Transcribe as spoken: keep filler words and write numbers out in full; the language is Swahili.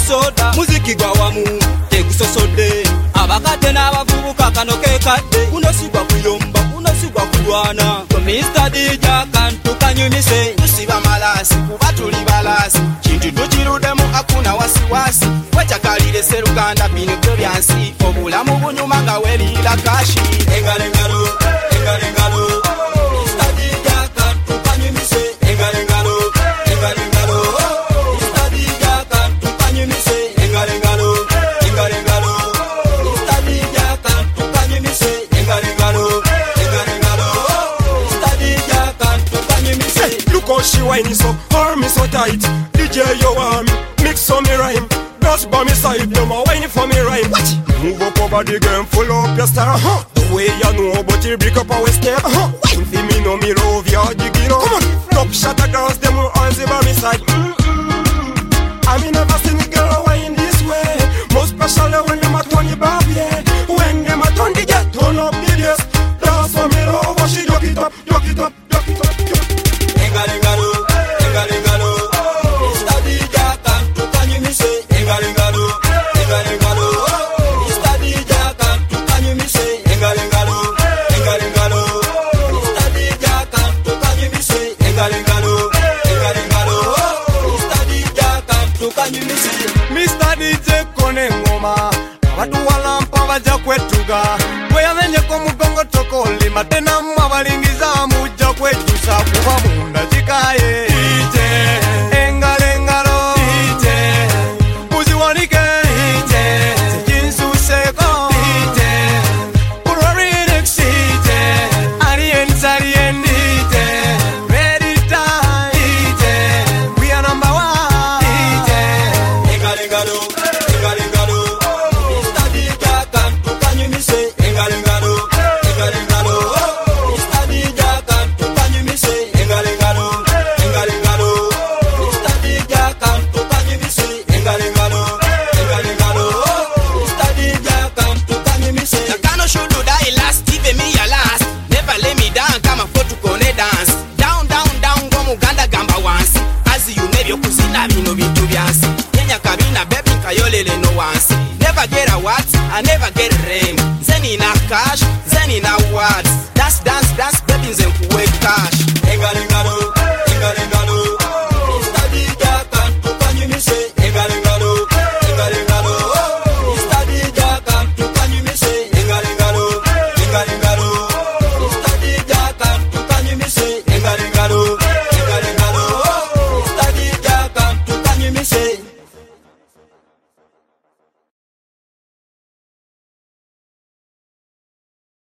soda muziki gwa wamu tegusosode abakate n'abavubuka kano kekadde kunosigwa kuyomba kunosigwa kulwana mister D J kantu kanyumise tusiba malasi kuba tuli balasi kintu tukirudemu akuna wasiwasi wechakalire seruganda bino byo byansi obulamu bunyuma nga welira kashi engale ngalo engale ngalo mister D J kantu kanyumise engale ngalo engale ngalo mister D J kantu kanyumise engale ngalo engale ngalo mister D J kantu kanyumise engale ngalo engale ngalo mister D J kantu kanyumise look how she whining so her me so tight D J you want me mix so me rhyme just by me side you ma whining for me rhyme watch move up over the game full up your star huh the way you know but you break up our step huh wine for me no me love you jiggy no come on top shot a girls them will all see by me side mm -mm. I mean never seen a girl whine this way most special when them a turn you back yeah when them a turn the jet turn up the bass that's for me love what she duck it up duck it up duck it up engale ngalo engale ngalo mister D J kantu kanyumise engale ngalo engale ngalo mister D J kantu kanyumise engale ngalo engale ngalo mister D J kantu kanyumise engale ngalo engale ngalo mister D J kantu kanyumise mister D J kone ngoma abantu walampa baja kwetuga bwe yamenye ko mugongo tokoli matena mwabalingiza mujja kwetusa kuba munda chikaye D J engale ngalo D J muziwanike D J jinsuseko D J Urorix D J Alien Alien D J ready time D J we are number one D J engale ngalo engale ngalo mister D J kantu kanyumise engale ngalo engale ngalo mister D J kantu kanyumise engale ngalo engale ngalo mister D J kantu kanyumise engale ngalo engale ngalo mister D J kantu kanyumise Nakano should do that last even me ya last never let me down kama fotu kone dance down down down go muganda gamba once as you never kuzina bino bintu byansi Kenya kabina baby kayolele no once never get a what I never get a rain zeni na cash